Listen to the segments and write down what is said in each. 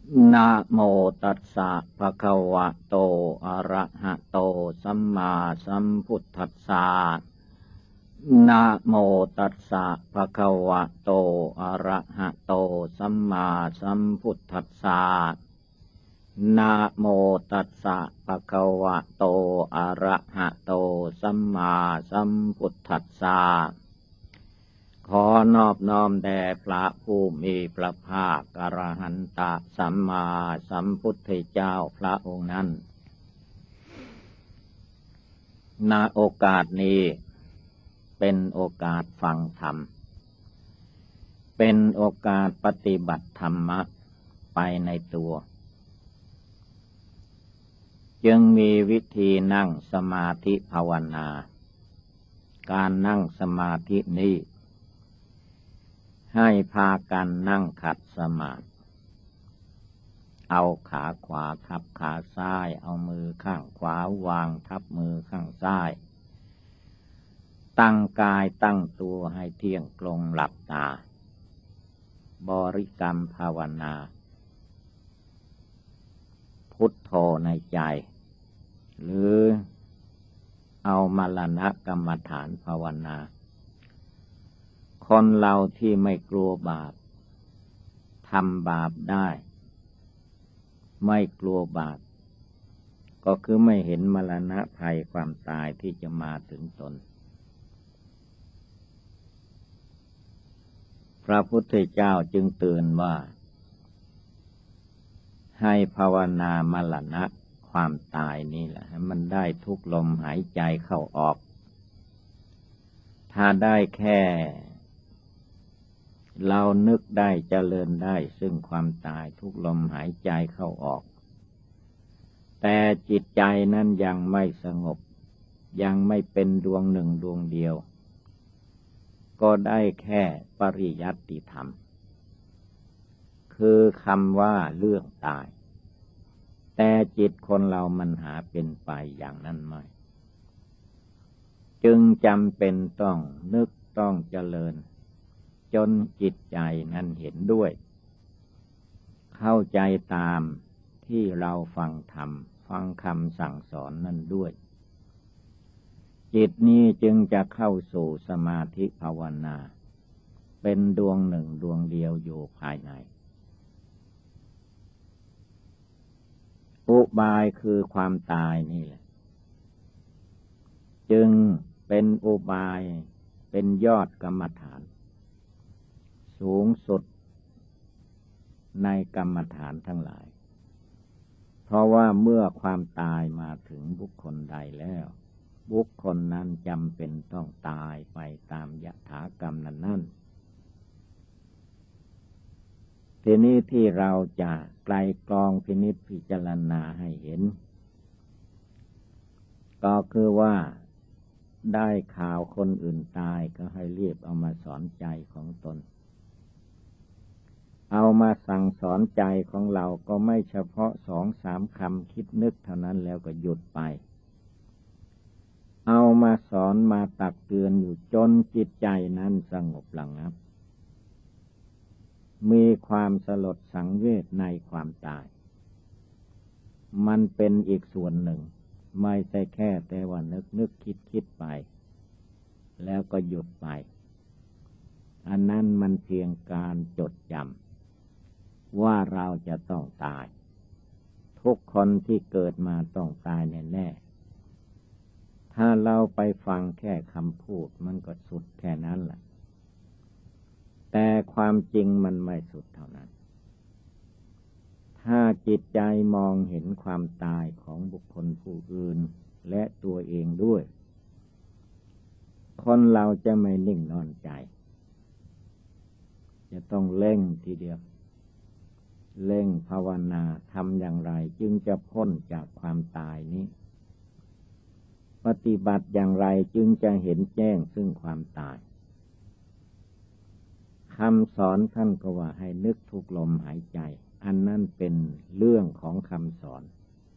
นะโมตัสสะภะคะวะโตอะระหะโตสัมมาสัมพุทธัสสะนะโมตัสสะภะคะวะโตอะระหะโตสัมมาสัมพุทธัสสะนะโมตัสสะภะคะวะโตอะระหะโตสัมมาสัมพุทธัสสะขอนอบน้อมแด่พระผู้มีพระภาคอรหันตสัมมาสัมพุทธเจ้าพระองค์นั้นณโอกาสนี้เป็นโอกาสฟังธรรมเป็นโอกาสปฏิบัติธรรมะไปในตัวจึงมีวิธีนั่งสมาธิภาวนาการนั่งสมาธินี้ให้พากันนั่งขัดสมาธิเอาขาขวาทับขาซ้ายเอามือข้างขวาวางทับมือข้างซ้ายตั้งกายตั้งตัวให้เที่ยงตรงหลับตาบริกรรมภาวนาพุทโธในใจหรือเอามรณะกรรมฐานภาวนาคนเราที่ไม่กลัวบาปทำบาปได้ไม่กลัวบาปก็คือไม่เห็นมรณะภัยความตายที่จะมาถึงตนพระพุทธเจ้าจึงเตือนว่าให้ภาวนามรณะความตายนี่แหละให้มันได้ทุกลมหายใจเข้าออกถ้าได้แค่เรานึกได้เจริญได้ซึ่งความตายทุกลมหายใจเข้าออกแต่จิตใจนั้นยังไม่สงบยังไม่เป็นดวงหนึ่งดวงเดียวก็ได้แค่ปริยัติธรรมคือคำว่าเรื่องตายแต่จิตคนเรามันหาเป็นไปอย่างนั้นไม่จึงจำเป็นต้องนึกต้องเจริญจนจิตใจนั้นเห็นด้วยเข้าใจตามที่เราฟังธรรมฟังคำสั่งสอนนั่นด้วยจิตนี้จึงจะเข้าสู่สมาธิภาวนาเป็นดวงหนึ่งดวงเดียวอยู่ภายในอุบายคือความตายนี่แหละจึงเป็นอุบายเป็นยอดกรรมฐานสูงสุดในกรรมฐานทั้งหลายเพราะว่าเมื่อความตายมาถึงบุคคลใดแล้วบุคคลนั้นจำเป็นต้องตายไปตามยถากรรมนั้นทีนี้ที่เราจะไกลกรองพินิจพิจารณาให้เห็นก็คือว่าได้ข่าวคนอื่นตายก็ให้รีบเอามาสอนใจของตนเอามาสั่งสอนใจของเราก็ไม่เฉพาะ2-3 คำคิดนึกเท่านั้นแล้วก็หยุดไปเอามาสอนมาตักเตือนอยู่จนจิตใจนั้นสงบระงับมีความสลดสังเวชในความตายมันเป็นอีกส่วนหนึ่งไม่ใช่แค่แต่ว่านึกคิดไปแล้วก็หยุดไปอันนั้นมันเพียงการจดจำว่าเราจะต้องตายทุกคนที่เกิดมาต้องตายแน่ๆถ้าเราไปฟังแค่คำพูดมันก็สุดแค่นั้นแหละแต่ความจริงมันไม่สุดเท่านั้นถ้าจิตใจมองเห็นความตายของบุคคลผู้อื่นและตัวเองด้วยคนเราจะไม่นิ่งนอนใจจะต้องเร่งทีเดียวเร่งภาวนาทำอย่างไรจึงจะพ้นจากความตายนี้ปฏิบัติอย่างไรจึงจะเห็นแจ้งซึ่งความตายคำสอนท่านก็ว่าให้นึกทุกลมหายใจอันนั้นเป็นเรื่องของคำสอน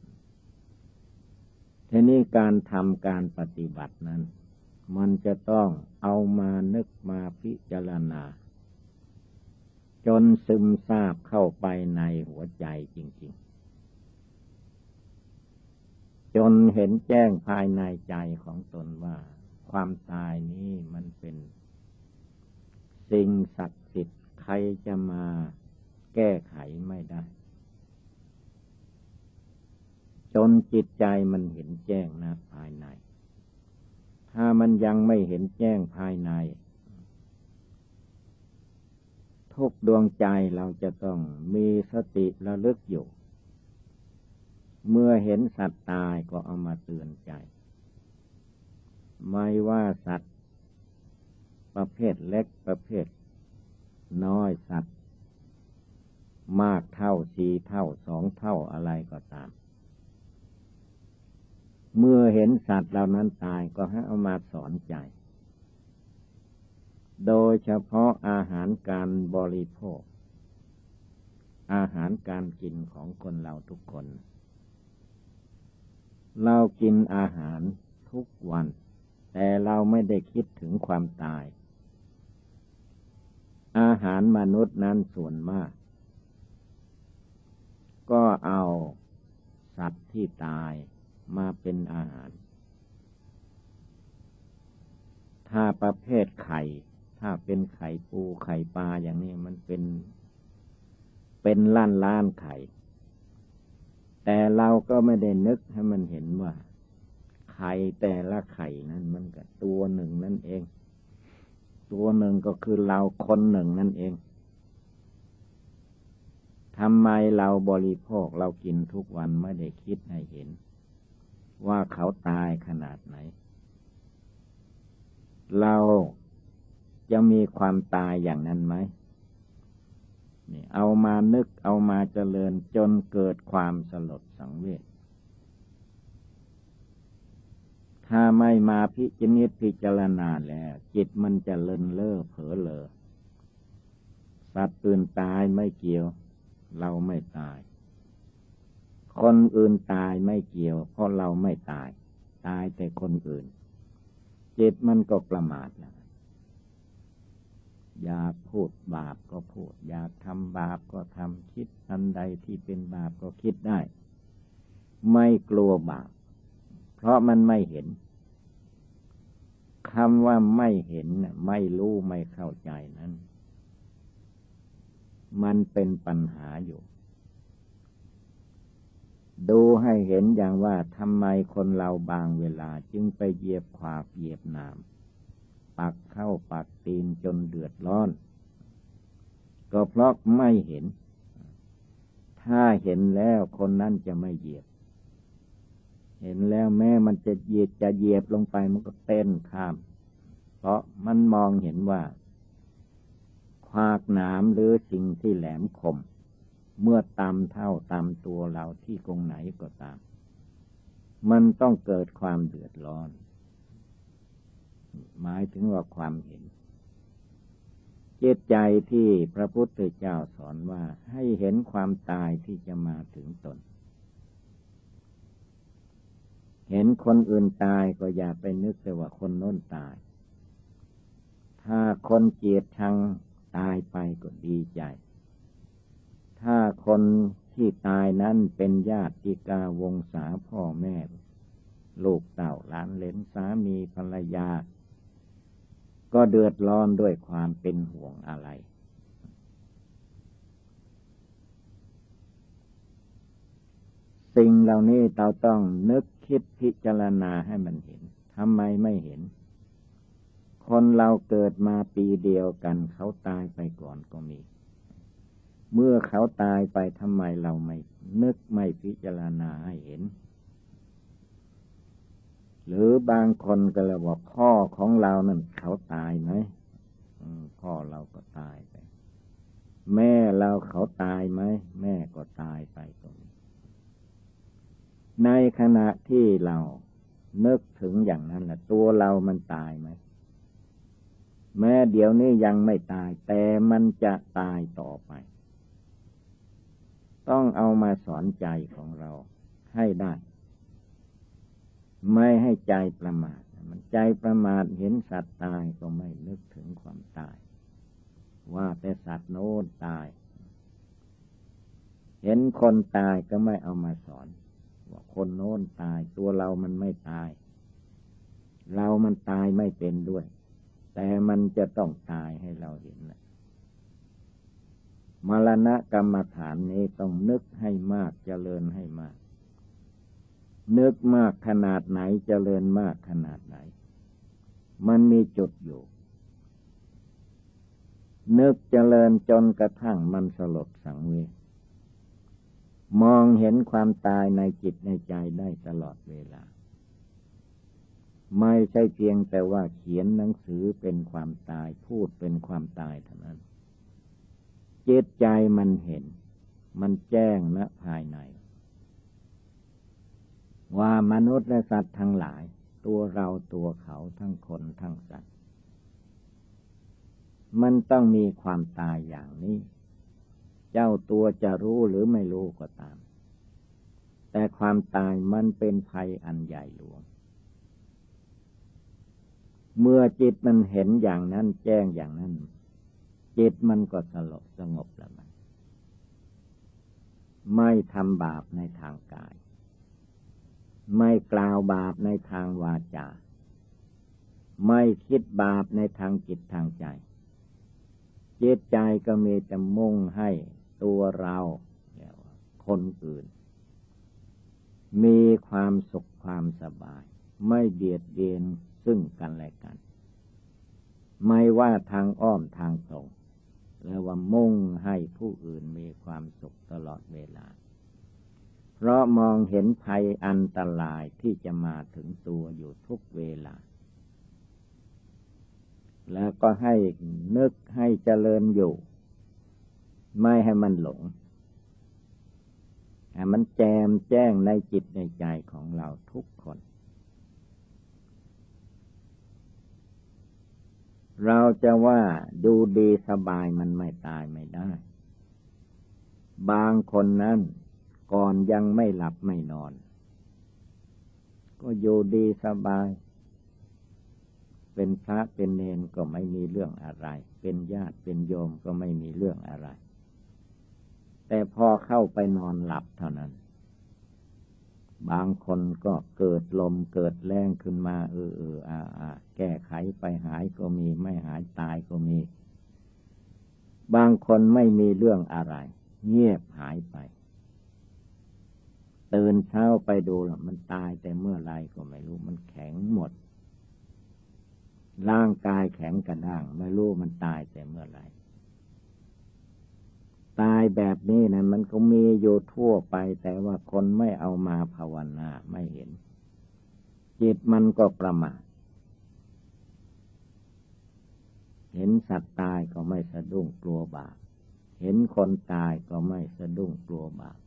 ทีนี้การทำการปฏิบัตินั้นมันจะต้องเอามานึกมาพิจารณาจนซึมซาบเข้าไปในหัวใจจริงๆจนเห็นแจ้งภายในใจของตนว่าความตายนี้มันเป็นสิ่งศักดิ์สิทธิ์ใครจะมาแก้ไขไม่ได้จนจิตใจมันเห็นแจ้งนะภายในถ้ามันยังไม่เห็นแจ้งภายในทุกดวงใจเราจะต้องมีสติระลึกอยู่เมื่อเห็นสัตว์ตายก็เอามาเตือนใจไม่ว่าสัตว์ประเภทเล็กประเภทน้อยสัตว์มากเท่าสี่เท่าสองเท่าอะไรก็ตามเมื่อเห็นสัตว์เหล่านั้นตายก็ให้เอามาสอนใจโดยเฉพาะอาหารการบริโภคอาหารการกินของคนเราทุกคนเรากินอาหารทุกวันแต่เราไม่ได้คิดถึงความตายอาหารมนุษย์นั้นส่วนมากก็เอาสัตว์ที่ตายมาเป็นอาหารถ้าประเภทไข่ถ้าเป็นไข่ปูไข่ปลาอย่างนี้มันเป็นล้านไข่แต่เราก็ไม่ได้นึกให้มันเห็นว่าไข่แต่ละไข่นั้นมันก็ตัวหนึ่งนั่นเองตัวหนึ่งก็คือเราคนหนึ่งนั่นเองทำไมเราบริโภคเรากินทุกวันไม่ได้คิดให้เห็นว่าเขาตายขนาดไหนเราจะมีความตายอย่างนั้นไหมนี่เอามานึกเอามาเจริญจนเกิดความสลดสังเวชถ้าไม่มาพิจารณาแล้วจิตมันจะเลินเล่อเผลอเรอสัตว์อื่นตายไม่เกี่ยวเราไม่ตายคนอื่นตายไม่เกี่ยวเพราะเราไม่ตายตายแต่คนอื่นจิตมันก็ประมาทนะอยากพูดบาปก็พูดอยากทำบาปก็ทำคิดอันใดที่เป็นบาปก็คิดได้ไม่กลัวบาปเพราะมันไม่เห็นคำว่าไม่เห็นไม่รู้ไม่เข้าใจนั้นมันเป็นปัญหาอยู่ดูให้เห็นอย่างว่าทำไมคนเราบางเวลาจึงไปเหยียบขวากเหยียบหนามปักเข้าปักตีนจนเดือดร้อนก็เพราะไม่เห็นถ้าเห็นแล้วคนนั้นจะไม่เหยียบเห็นแล้วแม้มันจะเหยียบลงไปมันก็เต้นข้ามเพราะมันมองเห็นว่าขวากหนามหรือสิ่งที่แหลมคมเมื่อตำเท่าตำตัวเราที่ตรงไหนก็ตามมันต้องเกิดความเดือดร้อนหมายถึงว่าความเห็นจิตใจที่พระพุทธเจ้าสอนว่าให้เห็นความตายที่จะมาถึงตนเห็นคนอื่นตายก็อย่าไปนึกแต่ว่าคนโน้นตายถ้าคนเกลียดชังตายไปก็ดีใจถ้าคนที่ตายนั้นเป็นญาติกาวงศาพ่อแม่ลูกเต่าหลานเหลนสามีภรรยาก็เดือดร้อนด้วยความเป็นห่วงอะไรสิ่งเหล่านี้เราต้องนึกคิดพิจารณาให้มันเห็นทำไมไม่เห็นคนเราเกิดมาปีเดียวกันเขาตายไปก่อนก็มีเมื่อเขาตายไปทำไมเราไม่นึกไม่พิจารณาให้เห็นหรือบางคนก็เลยบอกพ่อของเรานั่นเขาตายไหมพ่อเราก็ตายไปแม่เราเขาตายไหมแม่ก็ตายไปก็มีในขณะที่เรานึกถึงอย่างนั้นแหละตัวเรามันตายไหมแม้เดี๋ยวนี้ยังไม่ตายแต่มันจะตายต่อไปต้องเอามาสอนใจของเราให้ได้ไม่ให้ใจประมาทมันใจประมาทเห็นสัตว์ตายก็ไม่นึกถึงความตายว่าแต่สัตว์โน้นตายเห็นคนตายก็ไม่เอามาสอนว่าคนโน้นตายตัวเรามันไม่ตายเรามันตายไม่เป็นด้วยแต่มันจะต้องตายให้เราเห็นนะมรณะกรรมฐานนี้ต้องนึกให้มากเจริญให้มากนึกมากขนาดไหนเจริญมากขนาดไหนมันมีจุดอยู่นึกเจริญจนกระทั่งมันสลดสังเวชมองเห็นความตายในจิตในใจได้ตลอดเวลาไม่ใช่เพียงแต่ว่าเขียนหนังสือเป็นความตายพูดเป็นความตายเท่านั้นจิตใจมันเห็นมันแจ้งณภายในว่ามนุษย์และสัตว์ทั้งหลายตัวเราตัวเขาทั้งคนทั้งสัตว์มันต้องมีความตายอย่างนี้เจ้าตัวจะรู้หรือไม่รู้ก็ตามแต่ความตายมันเป็นภัยอันใหญ่หลวงเมื่อจิตมันเห็นอย่างนั้นแจ้งอย่างนั้นจิตมันก็สงบแล้วมันไม่ทำบาปในทางกายไม่กล่าวบาปในทางวาจาไม่คิดบาปในทางจิตทางใจจิตใจก็มีแต่มุ่งให้ตัวเราคนอื่นมีความสุขความสบายไม่เบียดเบียนซึ่งกันและกันไม่ว่าทางอ้อมทางตรงแล้วว่ามุ่งให้ผู้อื่นมีความสุขตลอดเวลาเพราะมองเห็นภัยอันตรายที่จะมาถึงตัวอยู่ทุกเวลาแล้วก็ให้นึกให้เจริญอยู่ไม่ให้มันหลงให้มันแจ่มแจ้งในจิตในใจของเราทุกคนเราจะว่าดูดีสบายมันไม่ตายไม่ได้บางคนนั้นก่อนยังไม่หลับไม่นอนก็อยู่ดีสบายเป็นพระเป็นเณรก็ไม่มีเรื่องอะไรเป็นญาติเป็นโยมก็ไม่มีเรื่องอะไรแต่พอเข้าไปนอนหลับเท่านั้นบางคนก็เกิดลมเกิดแรงขึ้นมาแก้ไขไปหายก็มีไม่หายตายก็มีบางคนไม่มีเรื่องอะไรเงียบหายไปตื่นเช้าไปดูแล้วมันตายแต่เมื่อไรก็ไม่รู้มันแข็งหมดร่างกายแข็งกระด้างไม่รู้มันตายแต่เมื่อไรตายแบบนี้นะมันก็มีอยู่ทั่วไปแต่ว่าคนไม่เอามาภาวนาไม่เห็นจิตมันก็ประมาทเห็นสัตว์ตายก็ไม่สะดุ้งกลัวบาปเห็นคนตายก็ไม่สะดุ้งกลัวบาป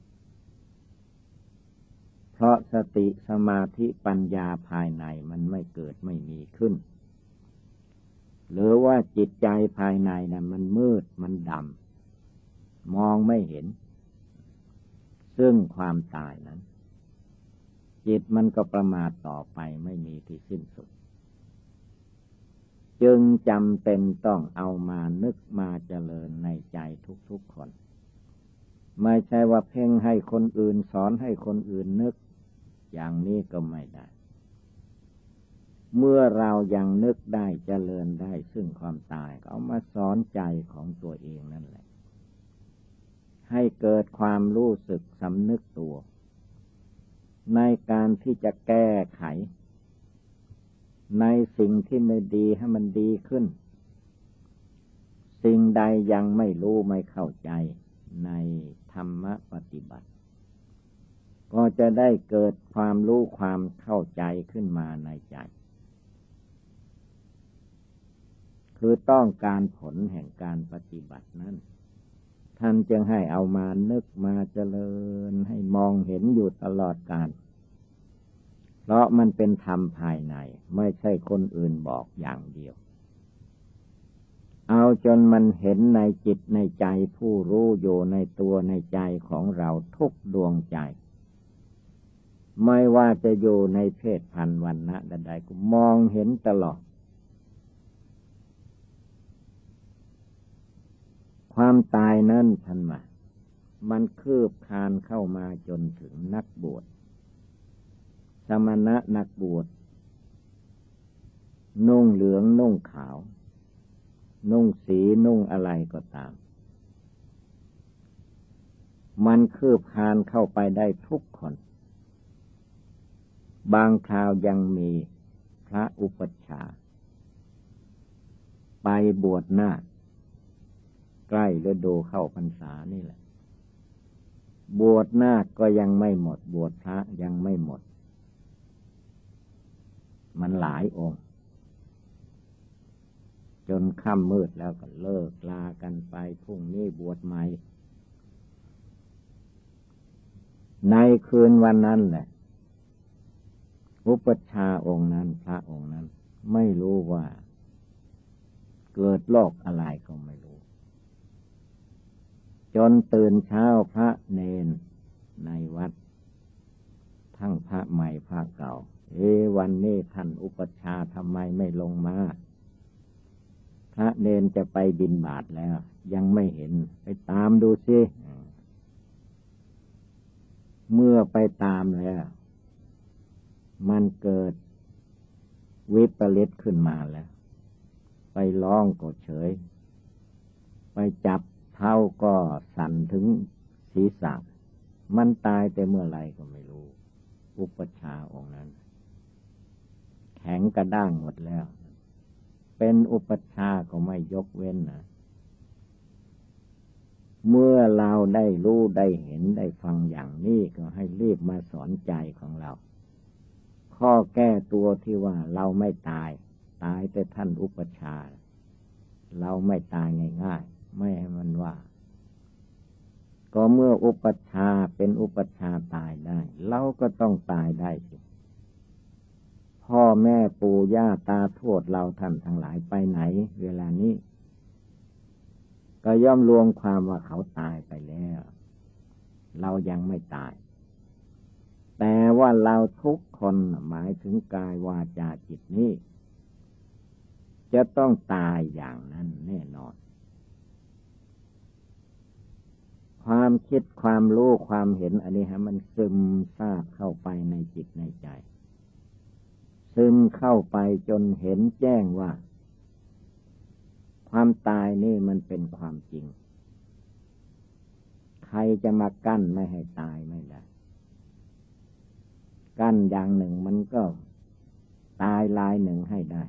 เพราะสติสมาธิปัญญาภายในมันไม่เกิดไม่มีขึ้นหรือว่าจิตใจภายในนั้นมันมืดมันดำมองไม่เห็นซึ่งความตายนั้นจิตมันก็ประมาทต่อไปไม่มีที่สิ้นสุดจึงจำเป็นต้องเอามานึกมาเจริญในใจทุกๆคนไม่ใช่ว่าเพ่งให้คนอื่นสอนให้คนอื่นนึกอย่างนี้ก็ไม่ได้เมื่อเรายังนึกได้เจริญได้ซึ่งความตายก็เอามาสอนใจของตัวเองนั่นแหละให้เกิดความรู้สึกสำนึกตัวในการที่จะแก้ไขในสิ่งที่ไม่ดีให้มันดีขึ้นสิ่งใดยังไม่รู้ไม่เข้าใจในธรรมปฏิบัติก็จะได้เกิดความรู้ความเข้าใจขึ้นมาในใจคือต้องการผลแห่งการปฏิบัตินั้นท่านจึงให้เอามานึกมาเจริญให้มองเห็นอยู่ตลอดกาลเพราะมันเป็นธรรมภายในไม่ใช่คนอื่นบอกอย่างเดียวเอาจนมันเห็นในจิตในใจผู้รู้อยู่ในตัวในใจของเราทุกดวงใจไม่ว่าจะอยู่ในเพศพันธุ์วรรณะใดๆก็มองเห็นตลอดความตายนั้นท่านว่ามันคืบคลานเข้ามาจนถึงนักบวชสมณะนักบวชนุ่งเหลืองนุ่งขาวนุ่งสีนุ่งอะไรก็ตามมันคืบคลานเข้าไปได้ทุกคนบางคราวยังมีพระอุปัชฌาย์ไปบวชนาคใกล้ฤดูเข้าพรรษานี่แหละบวชนาคก็ยังไม่หมดบวชพระยังไม่หมดมันหลายองค์จนค่ำมืดแล้วก็เลิกลากันไปพรุ่งนี้บวชใหม่ในคืนวันนั้นแหละอุปัชฌาย์องค์นั้นพระองค์นั้นไม่รู้ว่าเกิดโรคอะไรก็ไม่รู้จนตื่นเช้าพระเนนในวัดทั้งพระใหม่พระเก่าวันนี้ท่านอุปัชฌาย์ทำไมไม่ลงมาพระเนนจะไปบิณฑบาตแล้วยังไม่เห็นไปตามดูสิเมื่อไปตามแล้วมันเกิดวิปริตขึ้นมาแล้วไปร้องก็เฉยไปจับเท้าก็สั่นถึงศีรษะมันตายแต่เมื่อไรก็ไม่รู้อุปัชฌาย์องค์นั้นแข็งกระด้างหมดแล้วเป็นอุปัชฌาย์ก็ไม่ยกเว้นนะเมื่อเราได้รู้ได้เห็นได้ฟังอย่างนี้ก็ให้รีบมาสอนใจของเราข้อแก้ตัวที่ว่าเราไม่ตายแต่ท่านอุปัชฌาย์เราไม่ตายง่ายๆไม่ให้มันว่าก็เมื่ออุปัชฌาย์เป็นอุปัชฌาย์ตายได้เราก็ต้องตายได้สิพ่อแม่ปู่ย่าตาทวดเราท่านทั้งหลายไปไหนเวลานี้ก็ย่อมรวมความว่าเขาตายไปแล้วเรายังไม่ตายแต่ว่าเราทุกคนหมายถึงกายวาจาจิตนี้จะต้องตายอย่างนั้นแน่นอนความคิดความรู้ความเห็นอันนี้มันซึมซาบเข้าไปในจิตในใจซึมเข้าไปจนเห็นแจ้งว่าความตายนี่มันเป็นความจริงใครจะมากั้นไม่ให้ตายไม่ได้กั้นอย่างหนึ่งมันก็ตายลายหนึ่งให้ได้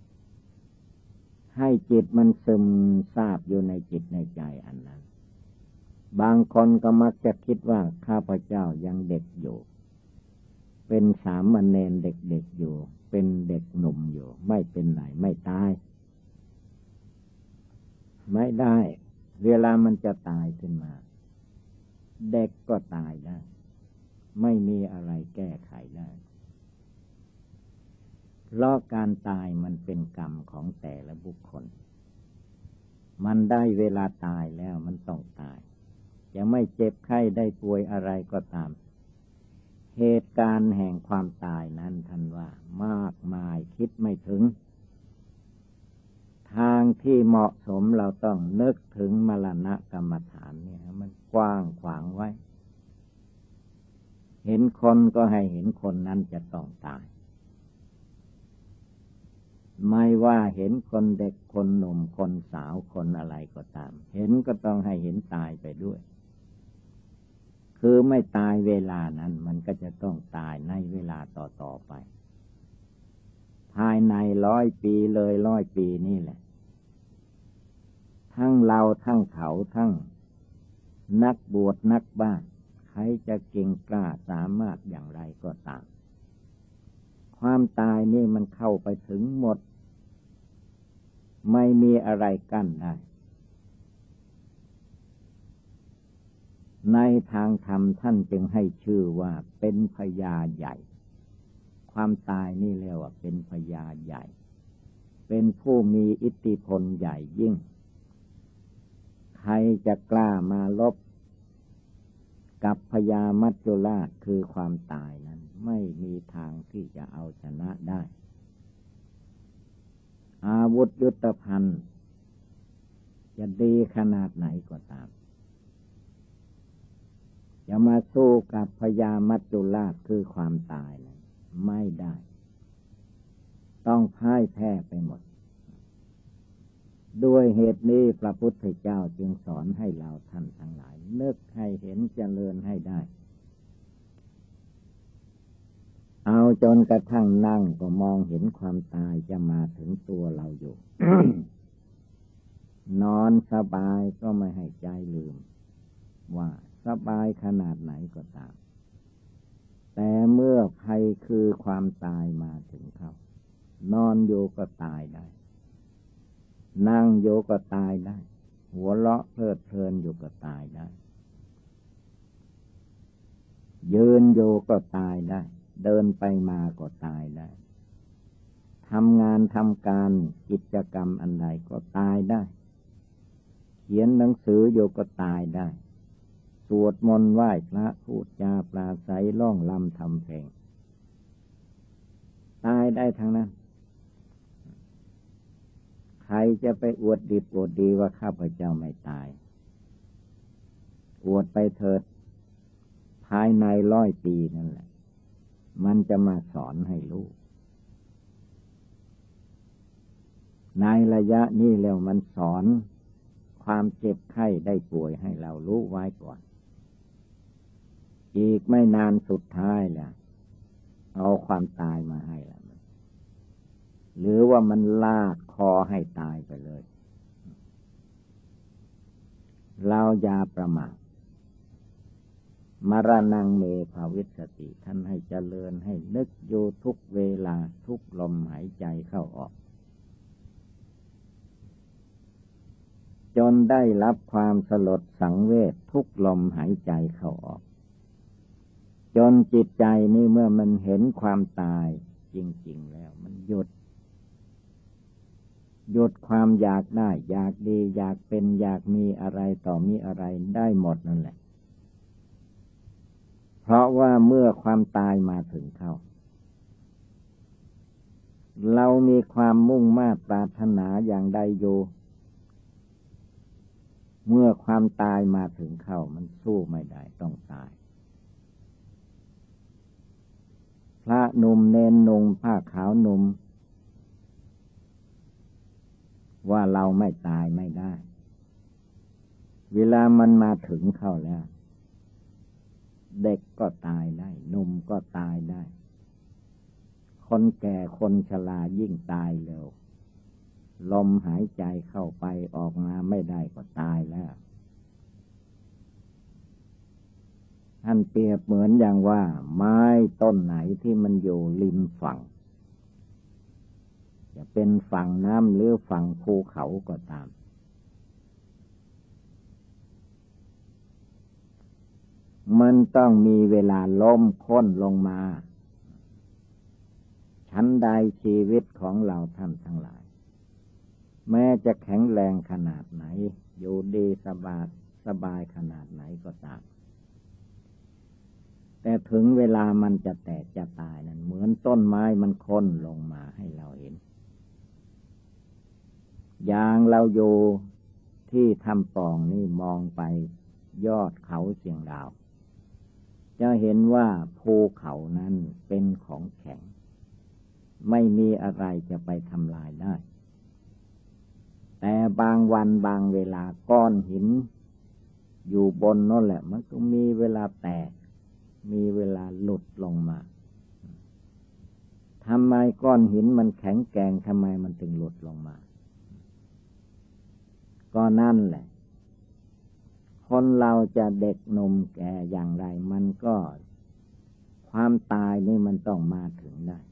ให้จิตมันซึมซาบอยู่ในจิตในใจอันนั้นบางคนก็มักจะคิดว่าข้าพเจ้ายังเด็กอยู่เป็นสามเณรเด็กๆอยู่เป็นเด็กหนุ่มอยู่ไม่เป็นไรไม่ตายไม่ได้เวลามันจะตายขึ้นมาเด็กก็ตายได้ไม่มีอะไรแก้ไขได้เพราะการตายมันเป็นกรรมของแต่ละบุคคลมันได้เวลาตายแล้วมันต้องตายจะไม่เจ็บไข้ได้ป่วยอะไรก็ตามเหตุการณ์แห่งความตายนั้นท่านว่ามากมายคิดไม่ถึงทางที่เหมาะสมเราต้องนึกถึงมรณะกรรมฐานเนี่ยมันกว้างขวางไว้เห็นคนก็ให้เห็นคนนั้นจะต้องตายไม่ว่าเห็นคนเด็กคนหนุ่มคนสาวคนอะไรก็ตามเห็นก็ต้องให้เห็นตายไปด้วยคือไม่ตายเวลานั้นมันก็จะต้องตายในเวลาต่อไปภายใน100 ปีเลย100 ปีนี่แหละทั้งเราทั้งเขาทั้งนักบวชนักบ้านใครจะเก่งกล้าสามารถอย่างไรก็ตามความตายนี่มันเข้าไปถึงหมดไม่มีอะไรกั้นได้ในทางธรรมท่านจึงให้ชื่อว่าเป็นพญาใหญ่ความตายนี่เรียกว่าเป็นพญาใหญ่เป็นผู้มีอิทธิพลใหญ่ยิ่งใครจะกล้ามาลบกับพญามัจจุราชคือความตายนั้นไม่มีทางที่จะเอาชนะได้อาวุธยุทโธภัณฑ์จจะดีขนาดไหนก็ตามจะมาสู้กับพญามัจจุราชคือความตายนะไม่ได้ต้องพ่ายแพ้ไปหมดด้วยเหตุนี้พระพุทธเจ้าจึงสอนให้เราท่านทั้งหลายนึกให้เห็นเจริญให้ได้เอาจนกระทั่งนั่งก็มองเห็นความตายจะมาถึงตัวเราอยู่ นอนสบายก็ไม่ให้ใจลืมว่าสบายขนาดไหนก็ตามแต่เมื่อภัยคือความตายมาถึงเขานอนอยู่ก็ตายได้นั่งอยู่ก็ตายได้หัวเราะเพลิดเพลินอยู่ก็ตายได้ยืนอยู่ก็ตายได้เดินไปมาก็ตายได้ทำงานทำการกิจกรรมอันใดก็ตายได้เขียนหนังสืออยู่ก็ตายได้สวดมนต์ไหว้พระพูดจาปราศัยร้องรำทำเพลงตายได้ทั้งนั้นใครจะไปอวดดีอวดดีว่าข้าพเจ้าไม่ตายอวดไปเถิดภายใน100 ปีนั่นแหละมันจะมาสอนให้รู้ในระยะนี้แล้วมันสอนความเจ็บไข้ได้ป่วยให้เรารู้ไว้ก่อนอีกไม่นานสุดท้ายแหละเอาความตายมาให้แล้วหรือว่ามันลากคอให้ตายไปเลยเราอย่าประมาทมรณังเมภวิสสติท่านให้เจริญให้นึกอยู่ทุกเวลาทุกลมหายใจเข้าออกจนได้รับความสลดสังเวชทุกลมหายใจเข้าออกจนจิตใจนี่เมื่อมันเห็นความตายจริงๆแล้วมันหยุดความอยากได้อยากดีอยากเป็นอยากมีอะไรต่อมีอะไรได้หมดนั่นแหละเพราะว่าเมื่อความตายมาถึงเข้าเรามีความมุ่งมา่ปรารถนาอย่างใดอยู่เมื่อความตายมาถึงเข้ามันสู้ไม่ได้ต้องตายพระหนุ่มเณรหนุ่มผ้าขาวหนุ่มว่าเราไม่ตายไม่ได้เวลามันมาถึงเข้าแล้วเด็กก็ตายได้หนุ่มก็ตายได้คนแก่คนชรายิ่งตายเร็วลมหายใจเข้าไปออกมาไม่ได้ก็ตายแล้วท่านเปรียบเหมือนอย่างว่าไม้ต้นไหนที่มันอยู่ริมฝั่งจะเป็นฝั่งน้ำหรือฝั่งภูเขาก็ตามมันต้องมีเวลาล้มโค่นลงมาชั้นใดชีวิตของเราท่านทั้งหลายแม้จะแข็งแรงขนาดไหนอยู่ดีสบายขนาดไหนก็ตามแต่ถึงเวลามันจะแตกจะตายนั่นเหมือนต้นไม้มันโค่นลงมาให้เราเห็นอย่างเราอยู่ที่ถ้ำปองนี่มองไปยอดเขาเสียงดาวจะเห็นว่าภูเขานั้นเป็นของแข็งไม่มีอะไรจะไปทำลายได้แต่บางวันบางเวลาก้อนหินอยู่บนนั่นแหละมันก็มีเวลาแตกมีเวลาหลุดลงมาทำไมก้อนหินมันแข็งแกร่งทำไมมันถึงหลุดลงมาก็นั่นแหละคนเราจะเด็กหนุ่มแก่อย่างไรมันก็ความตายนี่มันต้องมาถึงได้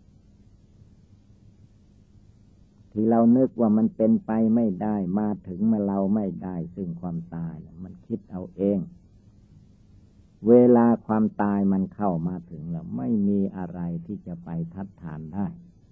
ที่เรานึกว่ามันเป็นไปไม่ได้มาถึงมาเราไม่ได้ซึ่งความตายมันคิดเอาเองเวลาความตายมันเข้ามาถึงแล้วไม่มีอะไรที่จะไปทัดทานได้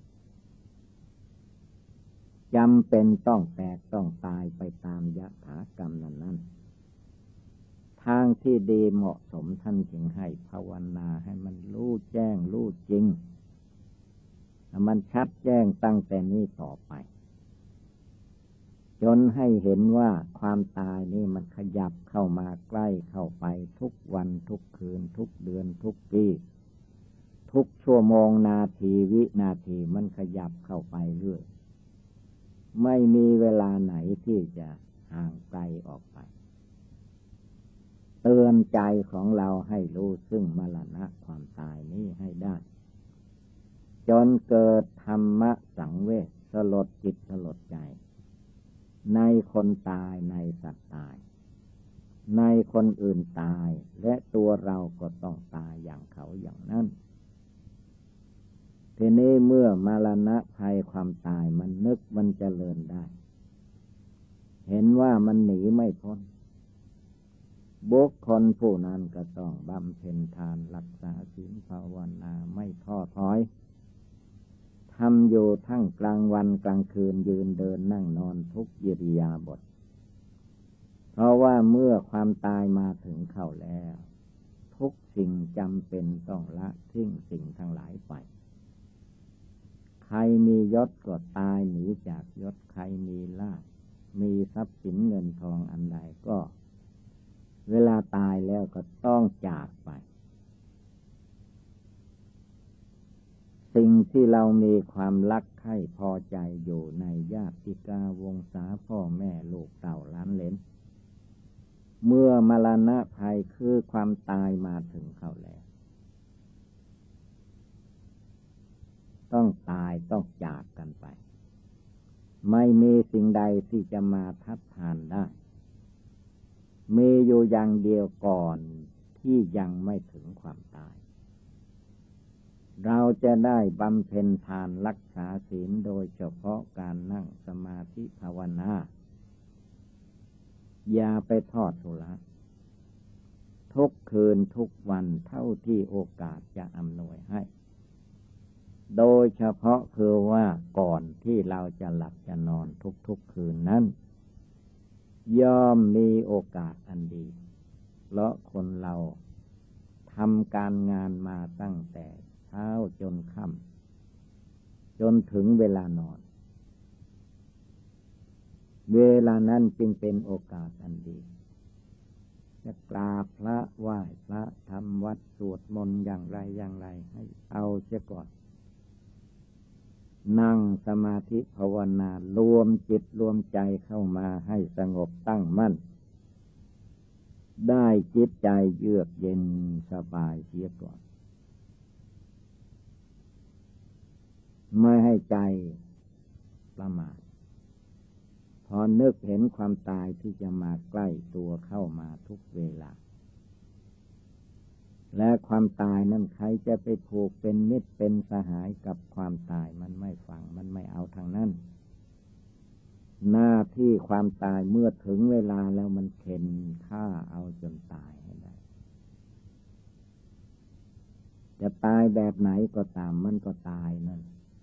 จำเป็นต้องแตกต้องตายไปตามยถากรรมนั้นทางที่ดีเหมาะสมท่านจึงให้ภาวนาให้มันรู้แจ้งรู้จริงมันชัดแจ้งตั้งแต่นี้ต่อไปจนให้เห็นว่าความตายนี่มันขยับเข้ามาใกล้เข้าไปทุกวันทุกคืนทุกเดือนทุกปีทุกชั่วโมงนาทีวินาทีมันขยับเข้าไปเรื่อยไม่มีเวลาไหนที่จะห่างไกลออกไปเตือนใจของเราให้รู้ซึ่งมรณะความตายนี้ให้ได้จนเกิดธรรมะสังเวชสลดจิตสลดใจในคนตายในสัตว์ตายในคนอื่นตายและตัวเราก็ต้องตายอย่างเขาอย่างนั้นทีนี้เมื่อมรณะภัยความตายมันนึกมันเจริญได้เห็นว่ามันหนีไม่พ้นบุคคลผู้นั้นก็ต้องบำเพ็ญทานรักษาศีลภาวนาไม่ท้อถอยทำอยู่ทั้งกลางวันกลางคืนยืนเดินนั่งนอนทุกอิริยาบถเพราะว่าเมื่อความตายมาถึงเข้าแล้วทุกสิ่งจำเป็นต้องละทิ้งสิ่งทั้งหลายไปใครมียศก็ตายหนีจากยศใครมีลาภมีทรัพย์สินเงินทองอันใดก็เวลาตายแล้วก็ต้องจากไปสิ่งที่เรามีความรักใคร่พอใจอยู่ในญาติกาวงศาพ่อแม่ลูกเต่าหลานเหลนเมื่อมรณะภัยคือความตายมาถึงเขาแล้วต้องตายต้องจากกันไปไม่มีสิ่งใดที่จะมาทัดทานได้มีอยู่อย่างเดียวก่อนที่ยังไม่ถึงความตายเราจะได้บำเพ็ญทานรักษาศีลโดยเฉพาะการนั่งสมาธิภาวนาอย่าไปทอดทุละทุกคืนทุกวันเท่าที่โอกาสจะอำนวยให้โดยเฉพาะคือว่าก่อนที่เราจะหลับจะนอนทุกคืนนั้นย่อมมีโอกาสอันดีเพราะคนเราทำการงานมาตั้งแต่เช้าจนค่ำจนถึงเวลานอนเวลานั้นจึงเป็นโอกาสอันดีจะกราบพระไหว้พระทำวัดสวดมนต์อย่างไรให้เอาเสียก่อนนั่งสมาธิภาวนารวมจิตรวมใจเข้ามาให้สงบตั้งมั่นได้จิตใจเยือกเย็นสบายเสียก่อนไม่ให้ใจประมาทพอนึกเห็นความตายที่จะมาใกล้ตัวเข้ามาทุกเวลาและความตายนั้นใครจะไปผูกเป็นมิตรเป็นสหายกับความตายมันไม่ฟังมันไม่เอาทางนั้นหน้าที่ความตายเมื่อถึงเวลาแล้วมันเข็นฆ่าเอาจนตายให้ได้จะตายแบบไหนก็ตามมันก็ตายนั่น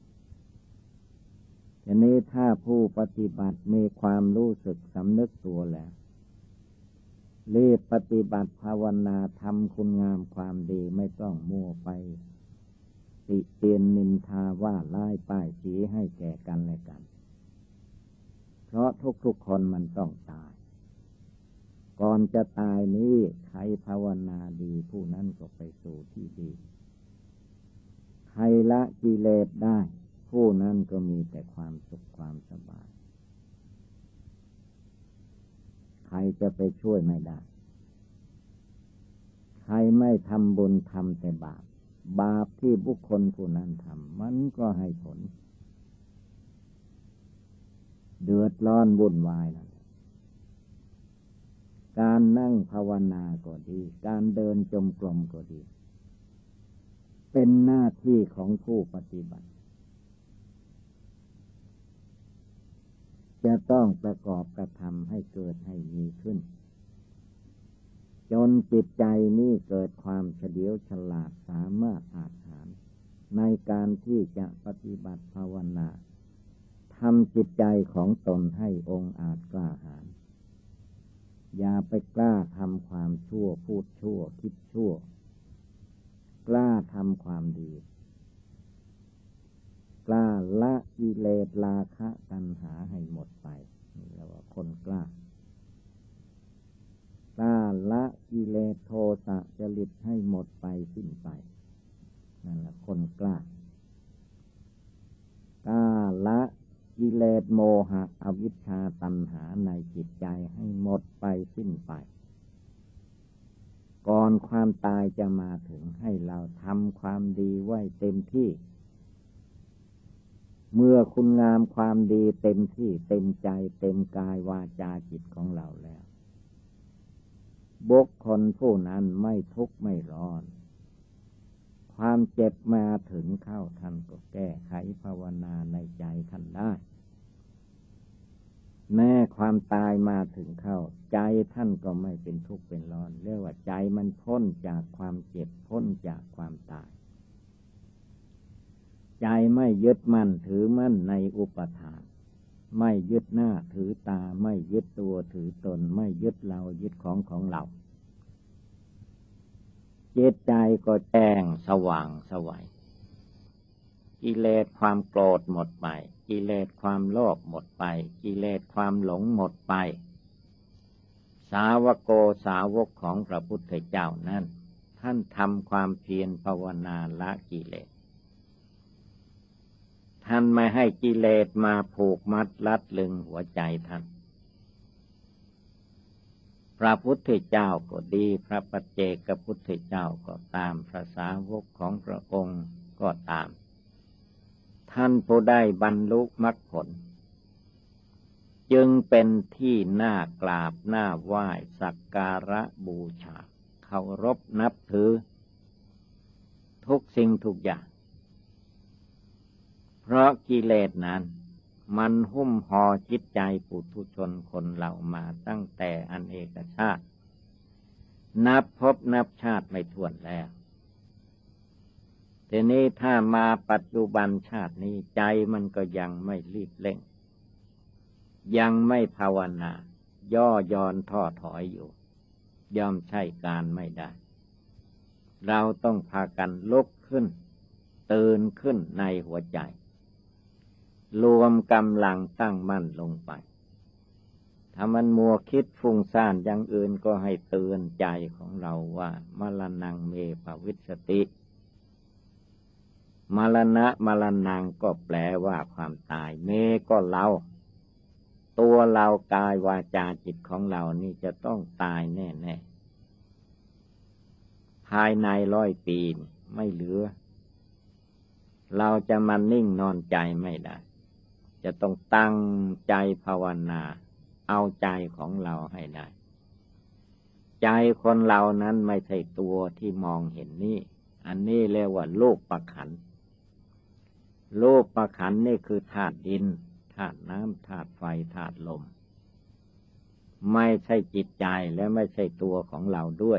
ทีนี้ถ้าผู้ปฏิบัติมีความรู้สึกสำนึกตัวแล้วรีบปฏิบัติภาวนาทำคุณงามความดีไม่ต้องมัวไปติเตียนนินทาว่าร้ายป้ายสีให้แก่กันและกันเพราะทุกคนมันต้องตายก่อนจะตายนี้ใครภาวนาดีผู้นั้นก็ไปสู่ที่ดีใครละกิเลสได้ผู้นั้นก็มีแต่ความสุขความสบายใครจะไปช่วยไม่ได้ใครไม่ทำบุญทำแต่บาปบาปที่บุคคลผู้นั้นทำมันก็ให้ผลเดือดร้อนวุ่นวายนั่นการนั่งภาวนาก็ดีการเดินจงกรมก็ดีเป็นหน้าที่ของผู้ปฏิบัติจะต้องประกอบกระทำให้เกิดให้มีขึ้นจนจิตใจนี้เกิดความเฉลียวฉลาดสามารถอาจหารในการที่จะปฏิบัติภาวนาทำจิตใจของตนให้องอาจกล้าหาญอย่าไปกล้าทำความชั่วพูดชั่วคิดชั่วกล้าทำความดีกล้าละกิเลสราคะตัณหาให้หมดไปนี่เรียกว่าคนกล้ากล้าละกิเลสโทสะจริตให้หมดไปสิ้นไปนั่นแหละคนกล้ากล้าละกิเลสโมหะอวิชชาตัณหาในจิตใจให้หมดไปสิ้นไปก่อนความตายจะมาถึงให้เราทำความดีไว้เต็มที่เมื่อคุณงามความดีเต็มที่เต็มใจเต็มกายวาจาจิตของเราแล้วบุคคลผู้นั้นไม่ทุกข์ไม่ร้อนความเจ็บมาถึงเข้าท่านก็แก้ไขภาวนาในใจท่านได้แม้ความตายมาถึงเข้าใจท่านก็ไม่เป็นทุกข์เป็นร้อนเรียกว่าใจมันพ้นจากความเจ็บพ้นจากความตายใจไม่ยึดมั่นถือมั่นในอุปทานไม่ยึดหน้าถือตาไม่ยึดตัวถือตนไม่ยึดเรายึดของเราจิตใจก็แจ้งสว่างไสวกิเลสความโกรธหมดไปกิเลสความโลภหมดไปกิเลสความหลงหมดไปสาวโกสาวกของพระพุทธเจ้านั้นท่านทำความเพียรภาวนาละกิเลสท่านไม่ให้กิเลสมาผูกมัดลัดลึงหัวใจท่านพระพุทธเจ้าก็ดีพระปัจเจกพุทธเจ้าก็ตามพระสาวกของพระองค์ก็ตามท่านผู้ได้บรรลุมรรคผลจึงเป็นที่น่ากราบน่าไหว้สักการะบูชาเคารพนับถือทุกสิ่งทุกอย่างเพราะกิเลสนั้นมันหุ้มห่อจิตใจปุถุชนคนเรามาตั้งแต่อเนกชาตินับพบนับชาติไม่ถ้วนแล้วทีนี้ถ้ามาปัจจุบันชาตินี้ใจมันก็ยังไม่รีบเร่งยังไม่ภาวนาย่อย่อนท้อถอยอยู่ย่อมใช่การไม่ได้เราต้องพากันลุกขึ้นตื่นขึ้นในหัวใจรวมกำลังตั้งมั่นลงไปถ้ามันมัวคิดฟุ้งซ่านอย่างอื่นก็ให้เตือนใจของเราว่ามรณังเมภวิสสติมรณะมรณังก็แปลว่าความตายเมก็เราตัวเรากายวาจาจิตของเรานี่จะต้องตายแน่ๆภายใน100 ปีไม่เหลือเราจะมานิ่งนอนใจไม่ได้จะต้องตั้งใจภาวนาเอาใจของเราให้ได้ใจคนเรานั้นไม่ใช่ตัวที่มองเห็นนี่อันนี้เรียกว่ารูปขันธ์รูปขันธ์นี่คือธาตุดินธาตุน้ำธาตุไฟธาตุลมไม่ใช่จิตใจและไม่ใช่ตัวของเราด้วย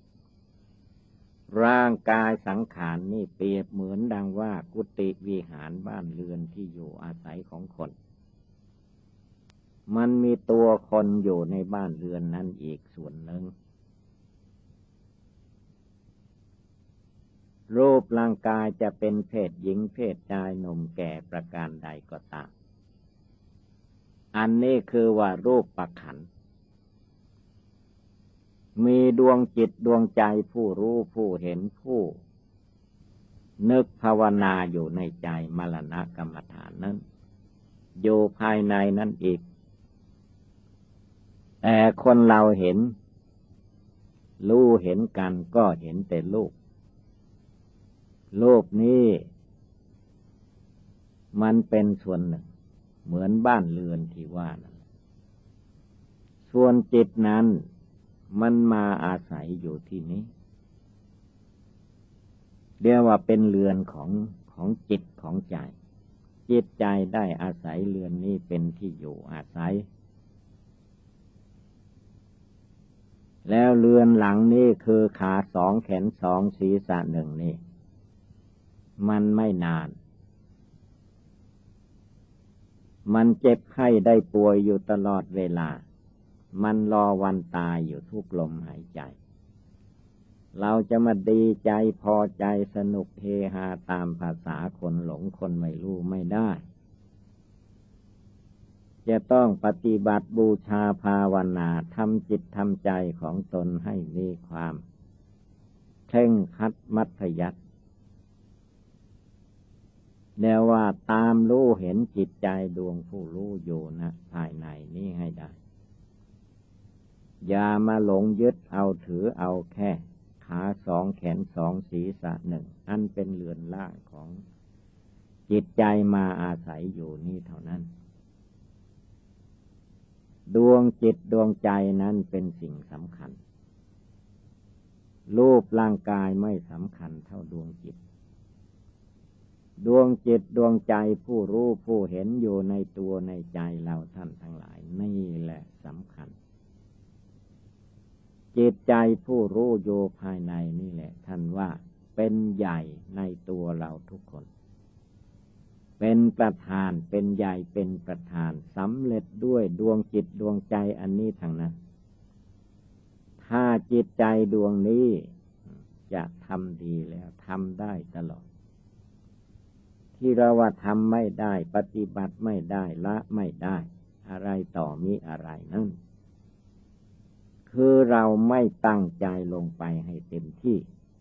ร่างกายสังขารนี่เปรียบเหมือนดังว่ากุฏิวิหารบ้านเรือนที่อยู่อาศัยของคนมันมีตัวคนอยู่ในบ้านเรือนนั้นอีกส่วนหนึ่งรูปร่างกายจะเป็นเพศหญิงเพศชายหนุ่มแก่ประการใดก็ตามอันนี้คือว่ารูปขันธ์มีดวงจิตดวงใจผู้รู้ผู้เห็นผู้นึกภาวนาอยู่ในใจมรณกรรมฐานนั้นอยู่ภายในนั้นอีกแต่คนเราเห็นรู้เห็นกันก็เห็นแต่รูปนี้มันเป็นส่วนหนึ่งเหมือนบ้านเรือนที่ว่านั่นส่วนจิตนั้นมันมาอาศัยอยู่ที่นี้เรียกว่าเป็นเรือนของจิตของใจจิตใจได้อาศัยเรือนนี้เป็นที่อยู่อาศัยแล้วเรือนหลังนี้คือขา2แขน2ศีรษะ1นี่มันไม่นานมันเจ็บไข้ได้ป่วยอยู่ตลอดเวลามันรอวันตายอยู่ทุกลมหายใจเราจะมาดีใจพอใจสนุกเฮฮาตามภาษาคนหลงคนไม่รู้ไม่ได้จะต้องปฏิบัติบูชาภาวนาทำจิตทำใจของตนให้มีความเคร่งครัดมัธยัสถ์แล้วว่าตามรู้เห็นจิตใจดวงผู้รู้อยู่นะภายในนี้ให้ได้อย่ามาหลงยึดเอาถือเอาแค่ขาสองแขนสองศีรษะหนึ่งอันเป็นเรือนร่างของจิตใจมาอาศัยอยู่นี่เท่านั้นดวงจิตดวงใจนั้นเป็นสิ่งสำคัญรูปร่างกายไม่สำคัญเท่าดวงจิตดวงจิตดวงใจผู้รู้ผู้เห็นอยู่ในตัวในใจเราท่านทั้งหลายนี่แหละสำคัญจิตใจผู้รู้อยู่ภายในนี่แหละท่านว่าเป็นใหญ่ในตัวเราทุกคนเป็นประธานเป็นใหญ่เป็นประธานสำเร็จด้วยดวงจิตดวงใจอันนี้ทั้งนั้นถ้าจิตใจดวงนี้จะทำดีแล้วทำได้ตลอดที่เราว่าทำไม่ได้ปฏิบัติไม่ได้ละไม่ได้อะไรต่อมีอะไรนั่นคือเราไม่ตั้งใจลงไปให้เต็มที่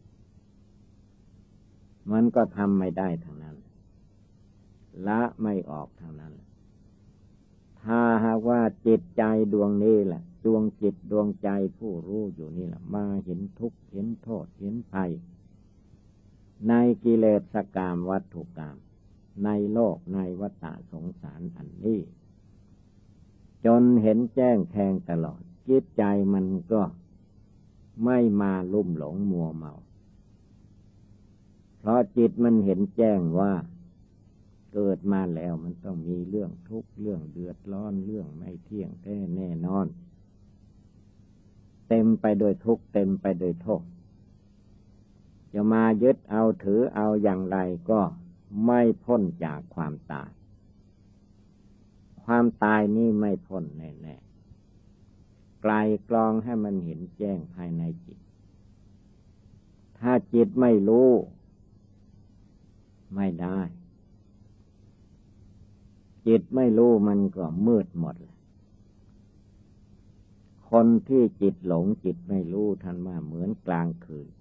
มันก็ทำไม่ได้ทั้งนั้นละไม่ออกทั้งนั้นถ้าหากว่าจิตใจดวงนี้แหละดวงจิตดวงใจผู้รู้อยู่นี่แหละมาเห็นทุกข์เห็นโทษเห็นภัยในกิเลสกามวัตถุกรรมในโลกในวัฏสงสารอันนี้จนเห็นแจ้งแทงตลอดจิตใจมันก็ไม่มาลุ่มหลงมัวเมาเพราะจิตมันเห็นแจ้งว่าเกิดมาแล้วมันต้องมีเรื่องทุกข์เรื่องเดือดร้อนเรื่องไม่เที่ยงแท้แน่นอนเต็มไปโดยทุกข์เต็มไปโดยโทษจะมายึดเอาถือเอาอย่างไรก็ไม่พ้นจากความตายความตายนี่ไม่พ้นแน่ๆไกลกลองให้มันเห็นแจ้งภายในจิตถ้าจิตไม่รู้ไม่ได้จิตไม่รู้มันก็มืดหมดคนที่จิตหลงจิตไม่รู้ท่านว่าเหมือนกลางคืน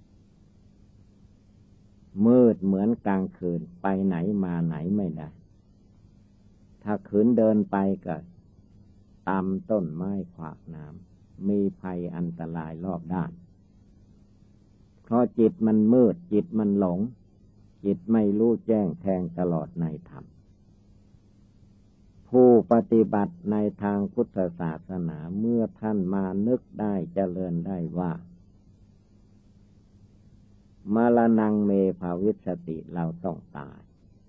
มืดเหมือนกลางคืนไปไหนมาไหนไม่ได้ถ้าขืนเดินไปก็ตามต้นไม้ขวากน้ำมีภัยอันตรายรอบด้านเพราะจิตมันมืดจิตมันหลงจิตไม่รู้แจ้งแทงตลอดในธรรมผู้ปฏิบัติในทางพุทธศาสนาเมื่อท่านมานึกได้เจริญได้ว่ามรณังเมภาวิสติเราต้องตาย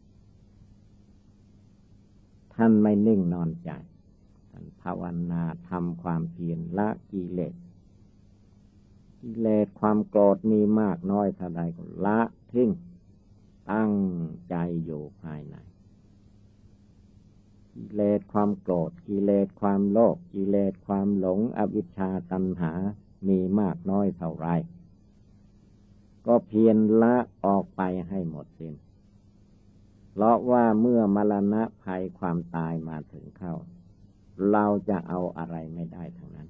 ท่านไม่นิ่งนอนใจท่านภาวนาทำความเพียรละกิเลสความโกรธมีมากน้อยเท่าใดก็ละทิ้งตั้งใจอยู่ภายในกิเลสความโกรธกิเลสความโลภกิเลสความหลงอวิชชาตัณหามีมากน้อยเท่าไรก็เพียรละออกไปให้หมดสิ้นเพราะว่าเมื่อมรณะภัยความตายมาถึงเข้าเราจะเอาอะไรไม่ได้ทั้งนั้น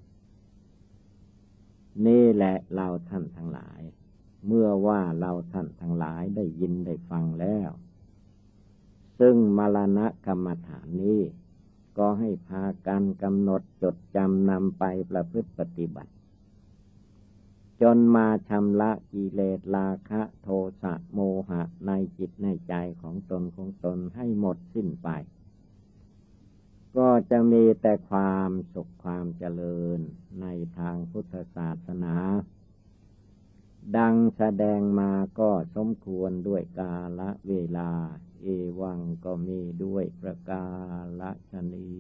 นี่แหละเราท่านทั้งหลายเมื่อว่าเราท่านทั้งหลายได้ยินได้ฟังแล้วซึ่งมรณะกรรมฐานนี้ก็ให้พากันกำหนดจดจำนำไปประพฤติปฏิบัติจนมาชำระกิเลสราคะโทสะโมหะในจิตในใจของตนให้หมดสิ้นไปก็จะมีแต่ความสุขความเจริญในทางพุทธศาสนาดังแสดงมาก็สมควรด้วยกาลเวลาเอวังก็มีด้วยประกาศนี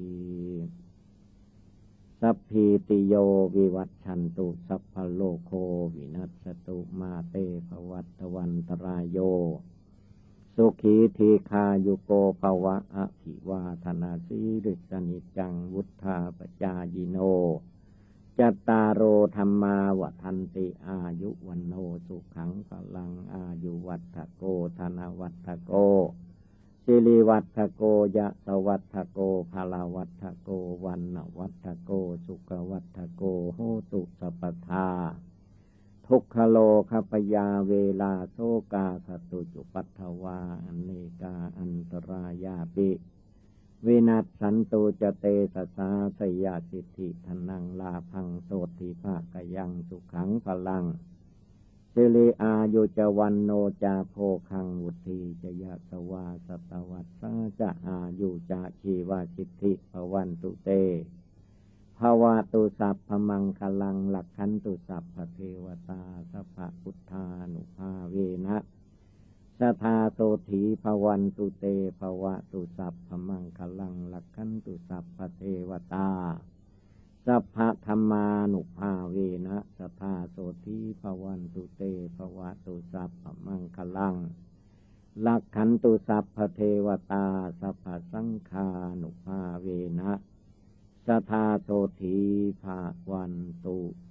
สัพพิติโยวิวัชชันตุสัพพะโลกโควินัสสตุมาเตภวัตวันตรายโยสุขีทีคายุโกภวะอภิวาทนาสีริสนิจังวุธาปจายิโนจัตตารโอธรรมาวัฏันติอายุวันโนสุขังพลังอายุวัฏโกธนวัฏโกสิริวัฒโกยะสวัฒโกภาลาวัฒโกวันนวัฒโกสุขวัฒโกโหตุสัพพทาทุกขโลคปยาเวลาโสกาสตุจุปัฏฐวาอเนกาอันตรายาปิวินัสสันตุจเตสสาสยาสิทธิธนังลาภังโสติภาคยังสุขังพลังสิริอายุจวันโนจาโภคังวุธีจยะสวาสตวัสสะจะอายุจาชีวาสิทธิภวันตุเตภวะตุสัพพมังคลังลักขันตุสัพพเทวตาสัพพพุทธานุภาเวนะสทาโสถีภวันตุเตภวะตุสัพพมังคลังลักขันตุสัพพเทวตาสัพพะธรรมานุภาเวนะสทาโสถีภวันตุเตภวะตุสัพพมังคลังลักขันตุสัพพเทวตาสัพพสังฆานุภาเวนะสทาโสถีภวันตุ